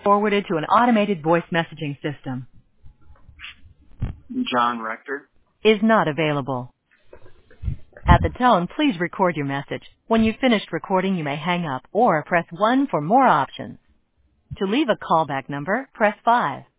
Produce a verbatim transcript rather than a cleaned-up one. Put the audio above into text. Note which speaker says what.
Speaker 1: Forwarded to an automated voice messaging system.
Speaker 2: John Rector.
Speaker 1: Is not available. At the tone, please record your message. When you've finished recording, you may hang up or press one for more options. To leave a callback number, press five.